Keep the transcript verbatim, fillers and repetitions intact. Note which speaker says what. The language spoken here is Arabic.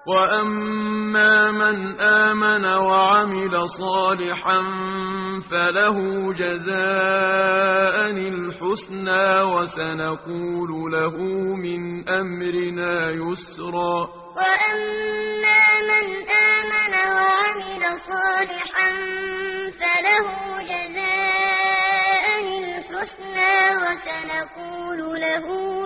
Speaker 1: وأما من آمن وعمل صالحا فله جزاء الحسنى وسنقول له من أمرنا يسرا
Speaker 2: وأما من آمن وعمل صالحا فله جزاء الحسنى وسنقول له